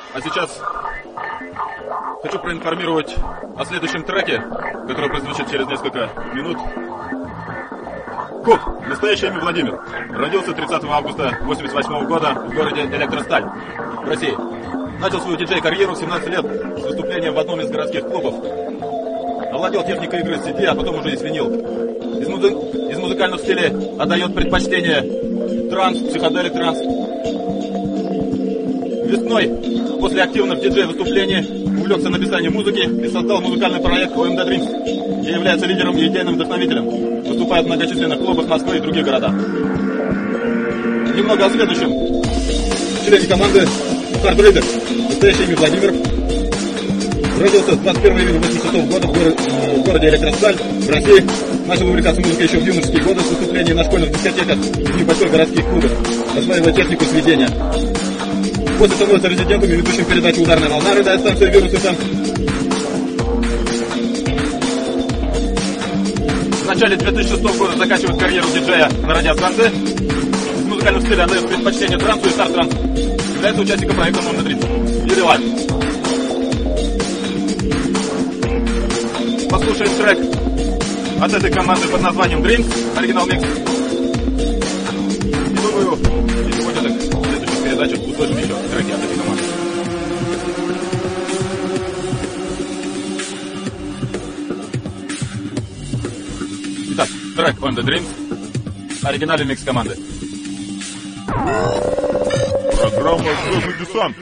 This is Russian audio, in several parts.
А сейчас хочу проинформировать о следующем треке, который прозвучит через несколько минут. Коп, настоящее имя Владимир. Родился 30 августа 1988 года в городе Электросталь, в России. Начал свою диджей-карьеру в 17 лет с выступлением в одном из городских клубов. Овладел техникой игры с CD, а потом уже и с винил. Из музыкальных стилей отдает предпочтение транс, психоделик транс. Весной, после активных диджей-выступлений, увлекся написанием музыки и создал музыкальный проект OMD Dreams, где является лидером и идейным вдохновителем. Выступает в многочисленных клубах Москвы и других городах. Немного о следующем. Члене команды Hard Raider. Настоящее имя Владимир. Родился 21 июня 1986 года в городе Электросталь, в России. Начал увлекаться музыкой еще в юношеские годы с выступлений на школьных дискотеках и небольших городских клубах, осваивая технику сведения. После становится резидентом и ведущим передачи «Ударная волна» радиостанции «Вирус ФМ». В начале 2006 года заканчивает карьеру диджея на радиостанции. Из музыкальных стилей отдает предпочтение трансу и старт-трансу. Является участником проекта «Номер 30». Юрий Лайв. Послушаем трек от этой команды под названием Dreams, оригинал микс. И думаю, если будет так, в следующих передачах услышим еще треки от этой команды. Итак, трек On The Dreams, оригинальный микс команды. Программа «Звездный десант».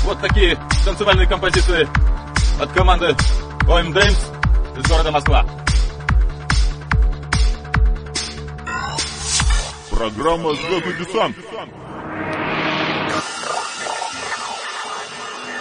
Вот такие танцевальные композиции от команды OM Dance из города Москва. Программа «Звездный десант».